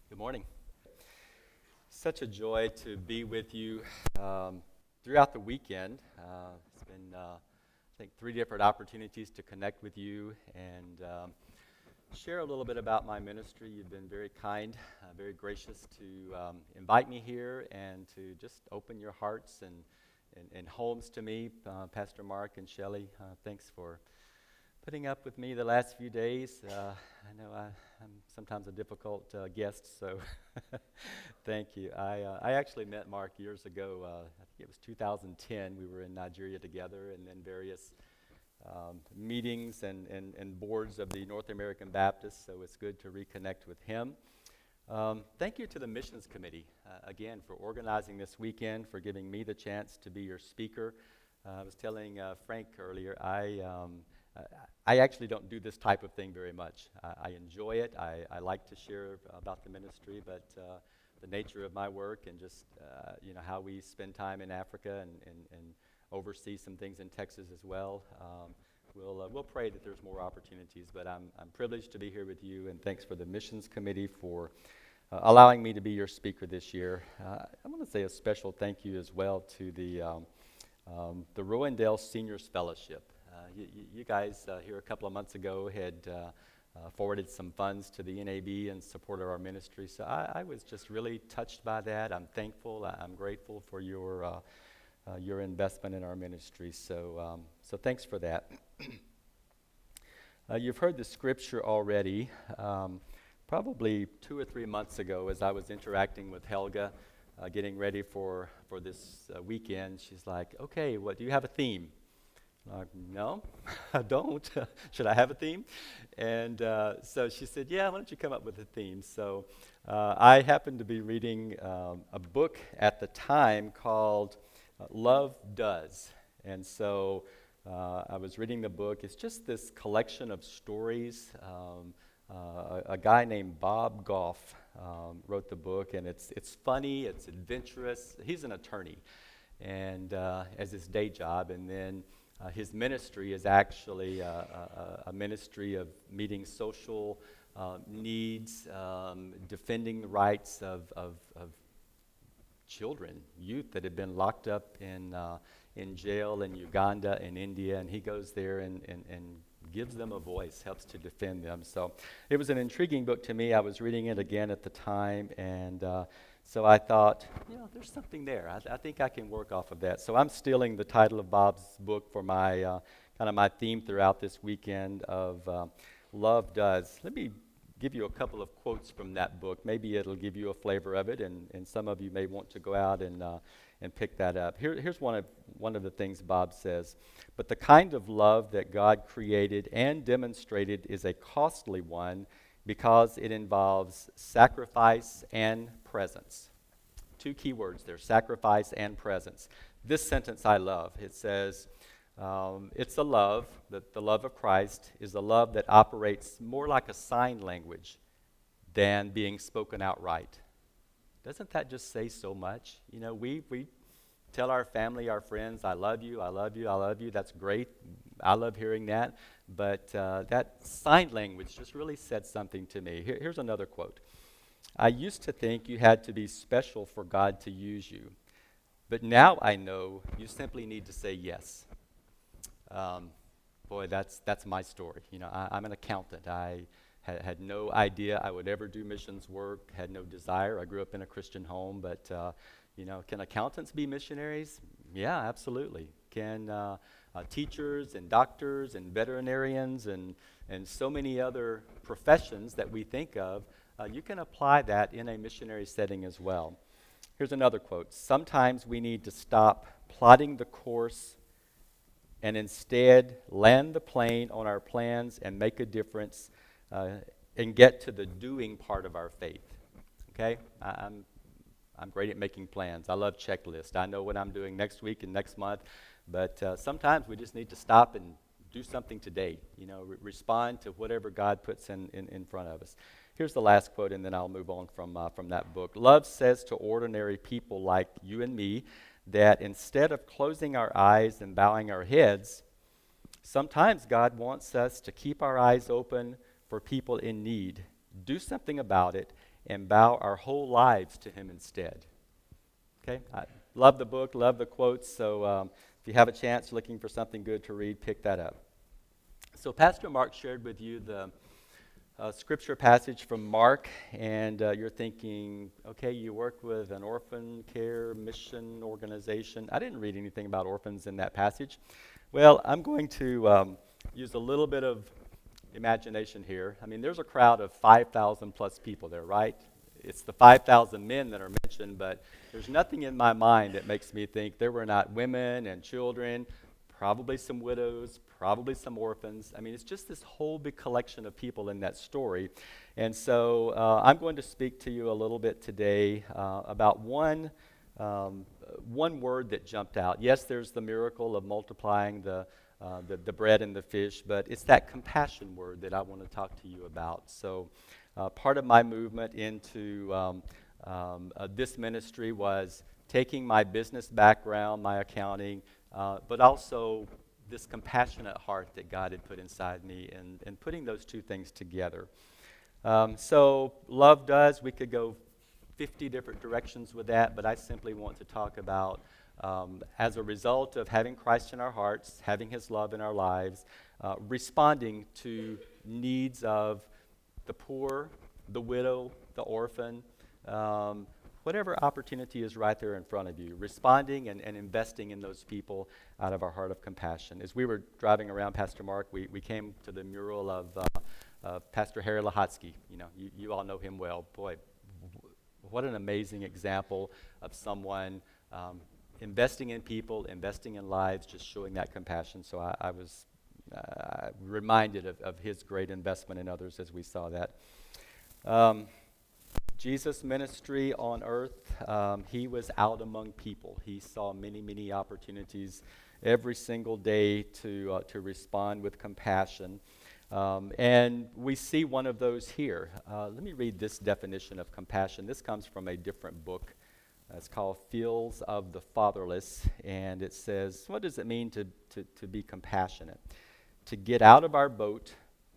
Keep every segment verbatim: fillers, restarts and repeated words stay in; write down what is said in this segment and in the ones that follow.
Good morning. Such a joy to be with you um, throughout the weekend. Uh, it's been, uh, I think, three different opportunities to connect with you and um, share a little bit about my ministry. You've been very kind, uh, very gracious to um, invite me here and to just open your hearts and, and, and homes to me. Uh, Pastor Mark and Shelley, uh, thanks for putting up with me the last few days. Uh, I know I, I'm sometimes a difficult uh, guest, so thank you. I uh, I actually met Mark years ago. Uh, I think it was two thousand ten. We were in Nigeria together, and then various um, meetings and, and, and boards of the North American Baptist, so it's good to reconnect with him. Um, thank you to the Missions Committee, uh, again, for organizing this weekend, for giving me the chance to be your speaker. Uh, I was telling uh, Frank earlier, I... Um, Uh, I actually don't do this type of thing very much. I, I enjoy it. I, I like to share about the ministry, but uh, the nature of my work and just uh, you know how we spend time in Africa and, and, and oversee some things in Texas as well. Um, we'll uh, we'll pray that there's more opportunities. But I'm I'm privileged to be here with you, and thanks for the missions committee for uh, allowing me to be your speaker this year. Uh, I want to say a special thank you as well to the um, um, the Rowendale Seniors Fellowship. Uh, you, you guys uh, here a couple of months ago had uh, uh, forwarded some funds to the N A B in support of our ministry, so I, I was just really touched by that. I'm thankful. I, I'm grateful for your uh, uh, your investment in our ministry. So um, so thanks for that. uh, you've heard the scripture already. Um, probably two or three months ago, as I was interacting with Helga, uh, getting ready for for this uh, weekend, she's like, "Okay, what do you have a theme?" Like, no, I don't. Should I have a theme? And uh, so she said, yeah, why don't you come up with a theme? So uh, I happened to be reading um, a book at the time called uh, Love Does. And so uh, I was reading the book. It's just this collection of stories. Um, uh, a, a guy named Bob Goff um, wrote the book, and it's it's funny, it's adventurous. He's an attorney, and uh, as his day job, and then Uh, his ministry is actually a, a, a ministry of meeting social uh, needs, um, defending the rights of, of, of children, youth that have been locked up in uh, in jail in Uganda and India, and he goes there and, and, and gives them a voice, helps to defend them. So it was an intriguing book to me. I was reading it again at the time, and uh, so I thought, you know, there's something there. I, th- I think I can work off of that. So I'm stealing the title of Bob's book for my uh, kind of my theme throughout this weekend of uh, Love Does. Let me give you a couple of quotes from that book. Maybe it'll give you a flavor of it, and, and some of you may want to go out and uh, and pick that up. Here, here's one of one of the things Bob says. But the kind of love that God created and demonstrated is a costly one because it involves sacrifice and presence. Two key words there, sacrifice and presence. This sentence I love. It says, um, it's a love, that the love of Christ is a love that operates more like a sign language than being spoken outright. Doesn't that just say so much? You know, we, we tell our family, our friends, I love you, I love you, I love you. That's great. I love hearing that. But uh, that sign language just really said something to me. Here, here's another quote. I used to think you had to be special for God to use you. But now I know you simply need to say yes. Um, boy, that's that's my story. You know, I, I'm an accountant. I had, had no idea I would ever do missions work, had no desire. I grew up in a Christian home, but, uh, you know, can accountants be missionaries? Yeah, absolutely. Can uh, uh, teachers and doctors and veterinarians and, and so many other professions that we think of, uh, you can apply that in a missionary setting as well. Here's another quote. Sometimes we need to stop plotting the course and instead land the plane on our plans and make a difference uh, and get to the doing part of our faith. Okay? I, I'm I'm great at making plans. I love checklists. I know what I'm doing next week and next month, but uh, sometimes we just need to stop and do something today. You know, re- respond to whatever God puts in, in, in front of us. Here's the last quote, and then I'll move on from uh, from that book. Love says to ordinary people like you and me that instead of closing our eyes and bowing our heads, sometimes God wants us to keep our eyes open for people in need, do something about it, and bow our whole lives to him instead. Okay? I love the book, love the quotes, so um, if you have a chance looking for something good to read, pick that up. So Pastor Mark shared with you the uh, scripture passage from Mark, and uh, you're thinking, okay, you work with an orphan care mission organization. I didn't read anything about orphans in that passage. Well, I'm going to um, use a little bit of imagination here. I mean, there's a crowd of five thousand plus people there, right? It's the five thousand men that are mentioned, but there's nothing in my mind that makes me think there were not women and children, probably some widows, probably some orphans. I mean, it's just this whole big collection of people in that story. And so uh, I'm going to speak to you a little bit today uh, about one, um, one word that jumped out. Yes, there's the miracle of multiplying the, uh, the, the bread and the fish, but it's that compassion word that I want to talk to you about. So uh, part of my movement into um, um, uh, this ministry was taking my business background, my accounting, uh, but also this compassionate heart that God had put inside me, and, and putting those two things together. Um, so love does, we could go fifty different directions with that, but I simply want to talk about um, as a result of having Christ in our hearts, having his love in our lives, uh, responding to needs of the poor, the widow, the orphan, um, whatever opportunity is right there in front of you, responding and, and investing in those people out of our heart of compassion. As we were driving around, Pastor Mark, we, we came to the mural of uh, uh, Pastor Harry Lahotsky. You know, you, you all know him well. Boy, w- what an amazing example of someone um, investing in people, investing in lives, just showing that compassion. So I, I was uh, reminded of, of his great investment in others as we saw that. Um, Jesus' ministry on earth, um, he was out among people. He saw many, many opportunities every single day to uh, to respond with compassion. Um, and we see one of those here. Uh, let me read this definition of compassion. This comes from a different book. Uh, it's called Fields of the Fatherless. And it says, what does it mean to, to, to be compassionate? To get out of our boat,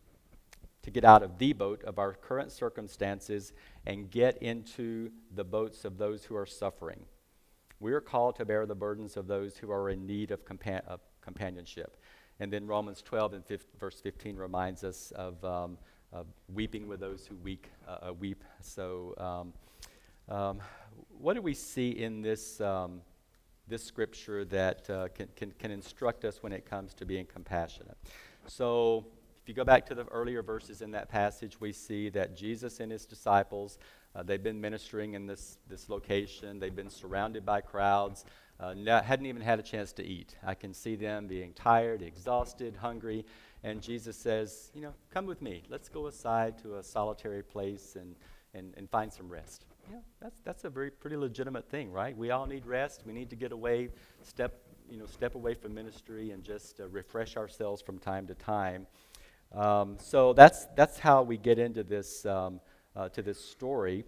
to get out of the boat of our current circumstances and get into the boats of those who are suffering. We are called to bear the burdens of those who are in need of, compa- of companionship. And then Romans twelve and fifteen, verse fifteen reminds us of, um, of weeping with those who weak, uh, uh, weep. So um, um, what do we see in this, um, this scripture that uh, can, can, can instruct us when it comes to being compassionate? So if you go back to the earlier verses in that passage, we see that Jesus and his disciples, uh, they've been ministering in this, this location. They've been surrounded by crowds, uh, not, hadn't even had a chance to eat. I can see them being tired, exhausted, hungry, and Jesus says, you know, come with me. Let's go aside to a solitary place and, and, and find some rest. Yeah, that's, that's a very pretty legitimate thing, right? We all need rest. We need to get away, step, you know, step away from ministry and just uh, refresh ourselves from time to time. Um, so that's that's how we get into this um, uh, to this story.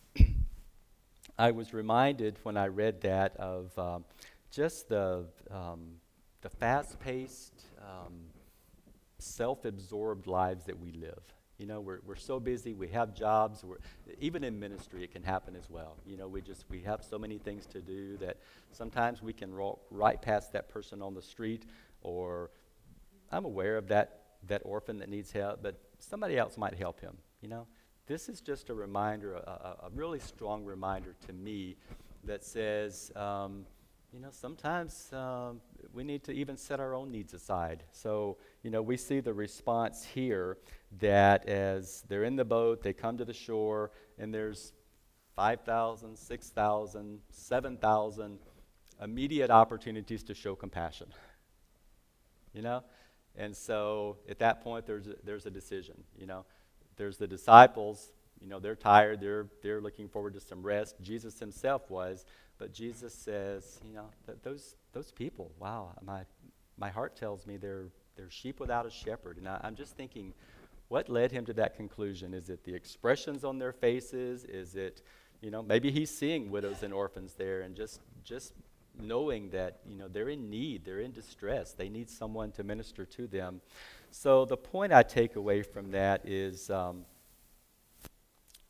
I was reminded when I read that of um, just the um, the fast-paced, um, self-absorbed lives that we live. You know, we're we're so busy. We have jobs. We're, even in ministry, it can happen as well. You know, we just we have so many things to do that sometimes we can walk right past that person on the street, or I'm aware of that. that orphan that needs help, but somebody else might help him, you know? This is just a reminder, a, a, a really strong reminder to me that says, um, you know, sometimes um, we need to even set our own needs aside. So, you know, we see the response here that as they're in the boat, they come to the shore, and there's five thousand, six thousand, seven thousand immediate opportunities to show compassion, you know? And so at that point, there's a, there's a decision, you know. There's the disciples, you know, they're tired, they're they're looking forward to some rest. Jesus himself was, but Jesus says, you know, th- those those people, wow, my my heart tells me they're they're sheep without a shepherd. And I, I'm just thinking, what led him to that conclusion? Is it the expressions on their faces? Is it, you know, maybe he's seeing widows and orphans there and just just knowing that, you know, they're in need, they're in distress, they need someone to minister to them. So the point I take away from that is um,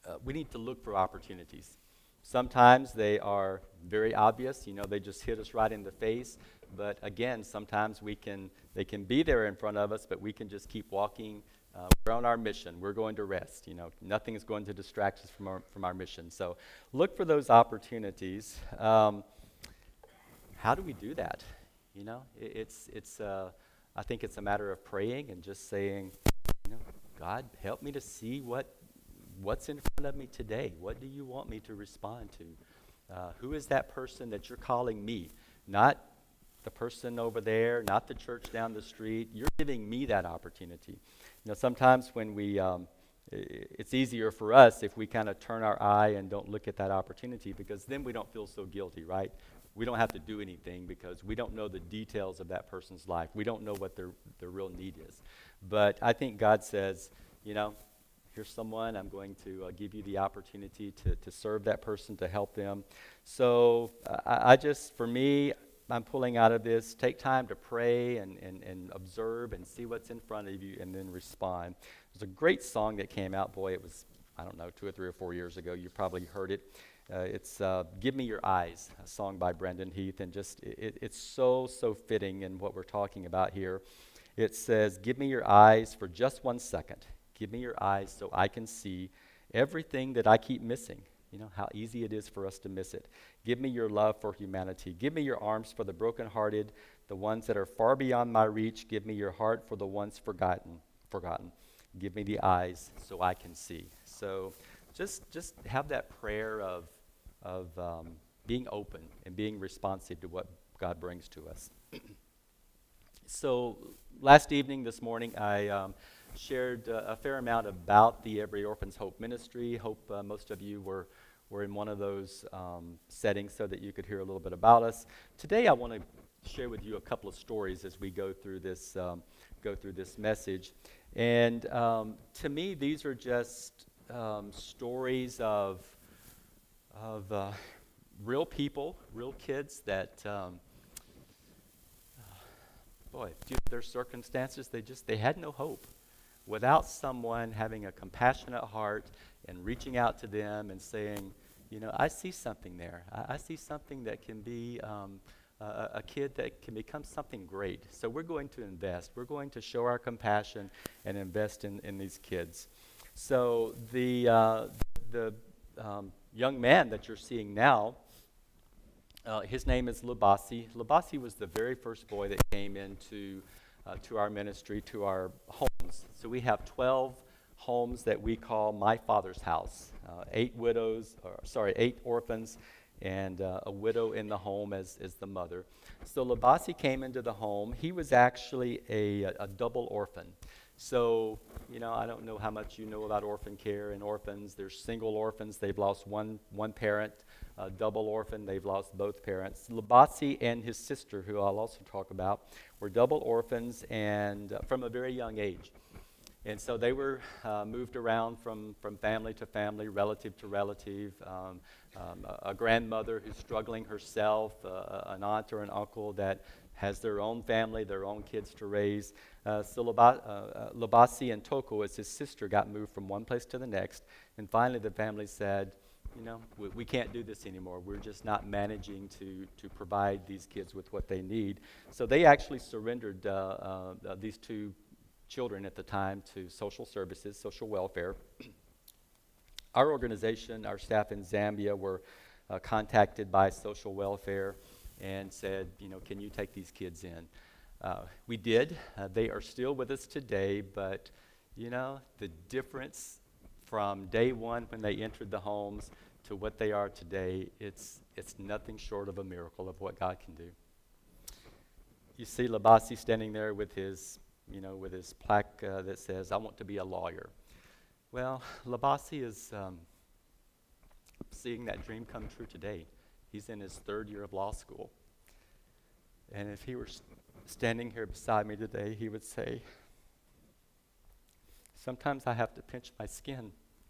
uh, we need to look for opportunities. Sometimes they are very obvious, you know, they just hit us right in the face. But again, sometimes we can, they can be there in front of us, but we can just keep walking. Uh, we're on our mission. We're going to rest. You know, nothing is going to distract us from our from our mission. So, look for those opportunities. Um, how do we do that? You know, it, it's it's. Uh, I think it's a matter of praying and just saying, you know, God, help me to see what what's in front of me today. What do you want me to respond to? Uh, who is that person that you're calling me? Not the person over there, not the church down the street. You're giving me that opportunity. You know, sometimes when we, um, I- it's easier for us if we kind of turn our eye and don't look at that opportunity, because then we don't feel so guilty, right? We don't have to do anything because we don't know the details of that person's life. We don't know what their, their real need is. But I think God says, you know, here's someone, I'm going to uh, give you the opportunity to, to serve that person, to help them. So uh, I, I just, for me, I'm pulling out of this, take time to pray and, and, and observe and see what's in front of you and then respond. There's a great song that came out, boy, it was, I don't know, two or three or four years ago. You probably heard it. Uh, it's uh, Give Me Your Eyes, a song by Brendan Heath, and just it, it's so, so fitting in what we're talking about here. It says, give me your eyes for just one second. Give me your eyes so I can see everything that I keep missing. You know, how easy it is for us to miss it. Give me your love for humanity. Give me your arms for the brokenhearted, the ones that are far beyond my reach. Give me your heart for the ones forgotten. Forgotten. Give me the eyes so I can see. So just just have that prayer of, of um, being open and being responsive to what God brings to us. So last evening, this morning, I um, shared uh, a fair amount about the Every Orphan's Hope ministry. Hope uh, most of you were, were in one of those um, settings so that you could hear a little bit about us. Today I want to share with you a couple of stories as we go through this, um, go through this message. And um, to me, these are just um, stories of, of uh, real people, real kids that... Um, Boy, due to their circumstances, they just, they had no hope. Without someone having a compassionate heart and reaching out to them and saying, you know, I see something there. I, I see something that can be um, a, a kid that can become something great. So we're going to invest. We're going to show our compassion and invest in, in these kids. So the, uh, the um, young man that you're seeing now, Uh, his name is Labasi. Labasi was the very first boy that came into uh, to our ministry, to our homes. So we have twelve homes that we call My Father's House. Uh, eight widows, or sorry, eight orphans, and uh, a widow in the home as, as the mother. So Labasi came into the home. He was actually a, a double orphan. So, you know, I don't know how much you know about orphan care and orphans. There's single orphans. They've lost one one parent. Uh, double orphan. They've lost both parents. Labasi and his sister, who I'll also talk about, were double orphans and uh, from a very young age. And so they were uh, moved around from, from family to family, relative to relative. Um, um, a, a grandmother who's struggling herself, uh, an aunt or an uncle that has their own family, their own kids to raise. Uh, so Laba, uh, Labasi and Toko, as his sister, got moved from one place to the next. And finally the family said, you know, we, we can't do this anymore. We're just not managing to, to provide these kids with what they need. So they actually surrendered uh, uh, these two children at the time to social services, social welfare. Our organization, our staff in Zambia were uh, contacted by social welfare and said, you know, can you take these kids in? Uh, we did. Uh, they are still with us today, but, you know, the difference from day one when they entered the homes to what they are today, it's it's nothing short of a miracle of what God can do. You see Labasi standing there with his, you know, with his plaque uh, that says, I want to be a lawyer. Well, Labasi is um, seeing that dream come true today. He's in his third year of law school. And if he were st- standing here beside me today, he would say, sometimes I have to pinch my skin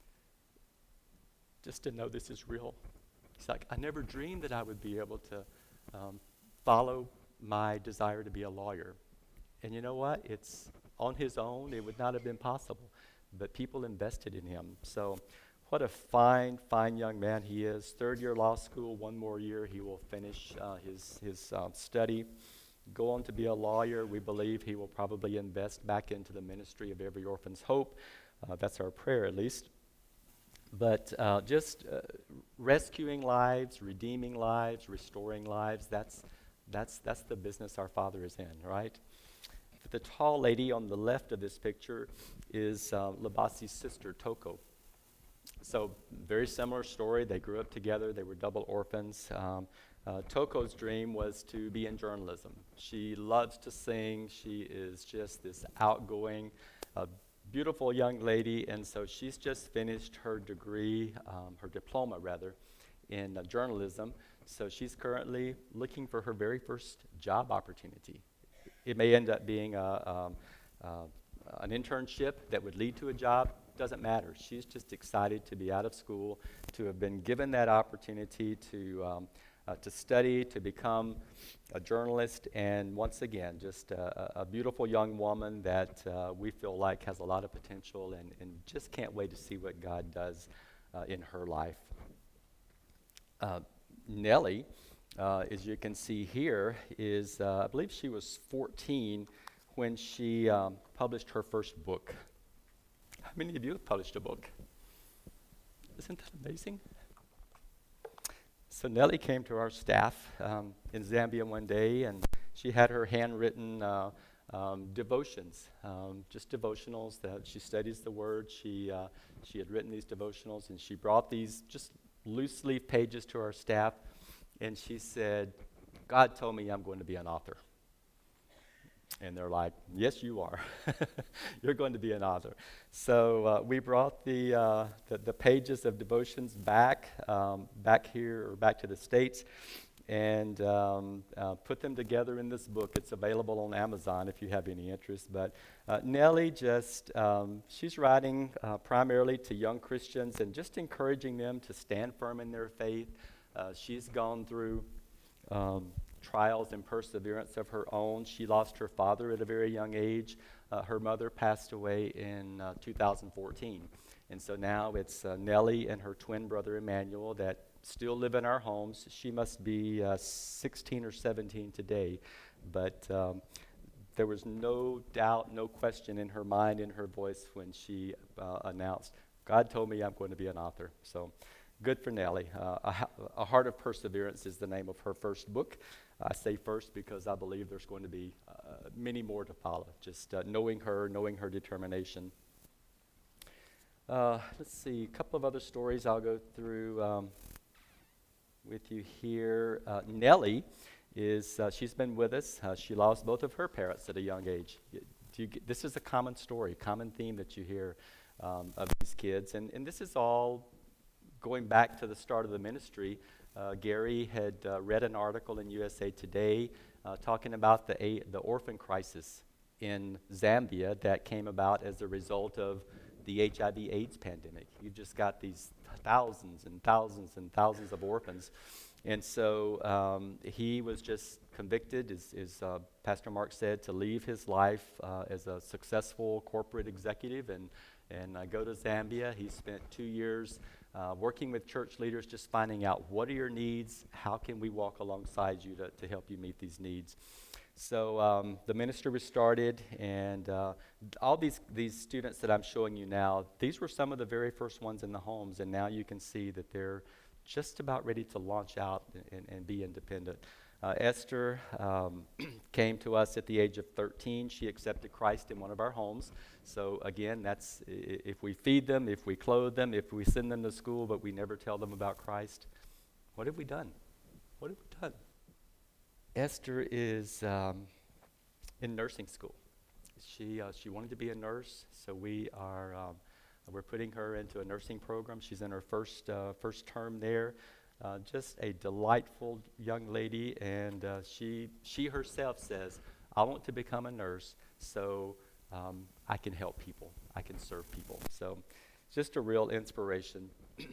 just to know this is real. He's like, I never dreamed that I would be able to um, follow my desire to be a lawyer. And you know what? It's on his own. It would not have been possible. But people invested in him. So What a fine, fine young man he is. Third year law school, one more year, he will finish uh, his, his um, study, go on to be a lawyer. We believe he will probably invest back into the ministry of Every Orphan's Hope. Uh, that's our prayer, at least. But uh, just uh, rescuing lives, redeeming lives, restoring lives, that's, that's, that's the business our Father is in, right? The tall lady on the left of this picture is uh, Labasi's sister, Toko. So very similar story. They grew up together. They were double orphans. Um, uh, Toko's dream was to be in journalism. She loves to sing. She is just this outgoing, uh, beautiful young lady. And so she's just finished her degree, um, her diploma rather, in uh, journalism. So she's currently looking for her very first job opportunity. It may end up being a, um, uh, an internship that would lead to a job. Doesn't matter. She's just excited to be out of school, to have been given that opportunity to um, uh, to study, to become a journalist, and once again, just a, a beautiful young woman that uh, we feel like has a lot of potential, and, and just can't wait to see what God does uh, in her life. Uh, Nellie, uh, as you can see here, is uh, I believe she was fourteen when she um, published her first book. How many of you have published a book? Isn't that amazing? So Nellie came to our staff um, in Zambia one day, and she had her handwritten uh, um, devotions, um, just devotionals that she studies the Word. She uh, she had written these devotionals, and she brought these just loose leaf pages to our staff, and she said, "God told me I'm going to be an author." And they're like, "Yes, you are. You're going to be an author." So uh, we brought the, uh, the the pages of devotions back um, back here or back to the States, and um, uh, put them together in this book. It's available on Amazon if you have any interest. But uh, Nellie just um, she's writing uh, primarily to young Christians and just encouraging them to stand firm in their faith. Uh, she's gone through Um, trials and perseverance of her own. She lost her father at a very young age. Uh, her mother passed away in uh, two thousand fourteen. And so now it's uh, Nellie and her twin brother Emmanuel that still live in our homes. She must be uh, sixteen or seventeen today. But um, there was no doubt, no question in her mind, in her voice when she uh, announced, "God told me I'm going to be an author." So good for Nellie. Uh, a, a Heart of Perseverance is the name of her first book. I say first because I believe there's going to be uh, many more to follow, just uh, knowing her, knowing her determination. Uh, let's see, a couple of other stories I'll go through um, with you here. Uh, Nellie is, uh, she's been with us. Uh, she lost both of her parents at a young age. Do you get, this is a common story, common theme that you hear um, of these kids. And, and this is all going back to the start of the ministry. Uh, Gary had uh, read an article in U S A Today uh, talking about the, a- the orphan crisis in Zambia that came about as a result of the H I V AIDS pandemic. You've just got these thousands and thousands and thousands of orphans. And so um, he was just convicted, as, as uh, Pastor Mark said, to leave his life uh, as a successful corporate executive and, and uh, go to Zambia. He spent two years Uh, working with church leaders, just finding out what are your needs, how can we walk alongside you to, to help you meet these needs. So um, the ministry was started, and uh, all these, these students that I'm showing you now, these were some of the very first ones in the homes, and now you can see that they're just about ready to launch out and, and be independent. Uh, Esther um, came to us at the age of thirteen. She accepted Christ in one of our homes. So again, that's I- if we feed them, if we clothe them, if we send them to school, but we never tell them about Christ, what have we done? What have we done? Esther is um, in nursing school. She uh, she wanted to be a nurse, so we are um, we're putting her into a nursing program. She's in her first uh, first term there. Uh, just a delightful young lady, and uh, she she herself says, "I want to become a nurse so um, I can help people, I can serve people." So, just a real inspiration.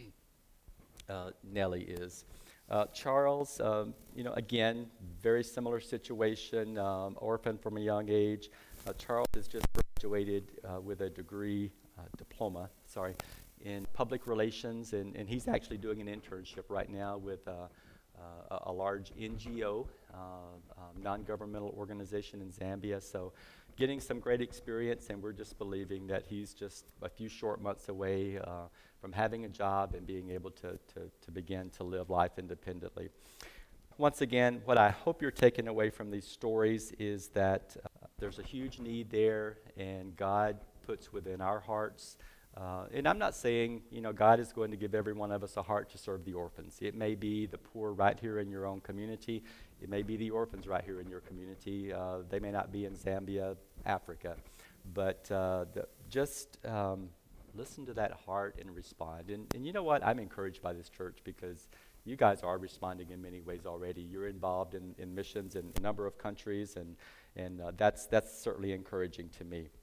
uh, Nellie is. Uh, Charles, um, you know, again, very similar situation, um, orphan from a young age. Uh, Charles has just graduated uh, with a degree, uh, diploma, sorry, in public relations, and, and he's actually doing an internship right now with uh, uh, a, a large N G O, uh, um, non-governmental organization in Zambia. So getting some great experience, and we're just believing that he's just a few short months away uh, from having a job and being able to, to, to begin to live life independently. Once again, what I hope you're taking away from these stories is that uh, there's a huge need there, and God puts within our hearts. Uh, and I'm not saying, you know, God is going to give every one of us a heart to serve the orphans. It may be the poor right here in your own community. It may be the orphans right here in your community. Uh, they may not be in Zambia, Africa. But uh, the, just um, listen to that heart and respond. And, and you know what? I'm encouraged by this church because you guys are responding in many ways already. You're involved in, in missions in a number of countries, and, and uh, that's, that's certainly encouraging to me.